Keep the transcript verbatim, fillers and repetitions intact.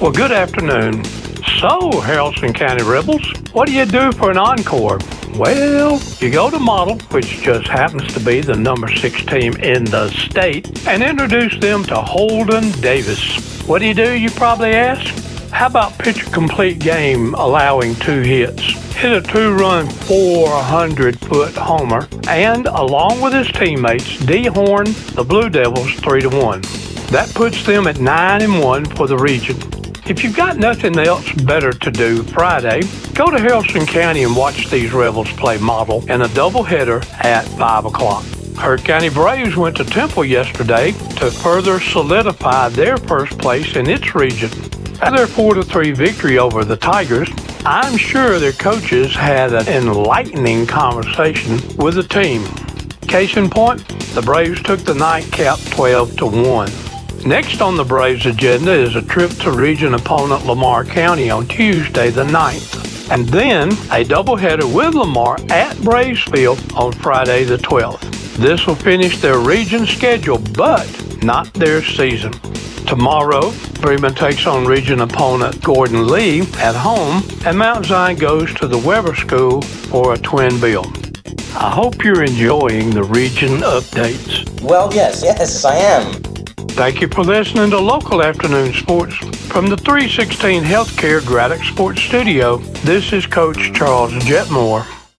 Well, good afternoon. So, Haralson County Rebels, what do you do for an encore? Well, you go to Model, which just happens to be the number six team in the state, and introduce them to Holden Davis. What do you do, you probably ask? How about pitch a complete game allowing two hits? Hit a two-run four hundred foot homer, and along with his teammates, dehorn the Blue Devils three to one. That puts them at nine and one for the region. If you've got nothing else better to do Friday, go to Haralson County and watch these Rebels play Model in a doubleheader at five o'clock. Hurt County Braves went to Temple yesterday to further solidify their first place in its region. After their four to three victory over the Tigers, I'm sure their coaches had an enlightening conversation with the team. Case in point, the Braves took the nightcap twelve to one. Next on the Braves' agenda is a trip to region opponent Lamar County on Tuesday the ninth, and then a doubleheader with Lamar at Braves Field on Friday the twelfth. This will finish their region schedule, but not their season. Tomorrow, Freeman takes on region opponent Gordon Lee at home, and Mount Zion goes to the Weber School for a twin bill. I hope you're enjoying the region updates. Well, yes, yes, I am. Thank you for listening to Local Afternoon Sports. From the three sixteen Healthcare Graddock Sports Studio, this is Coach Charles Jetmore.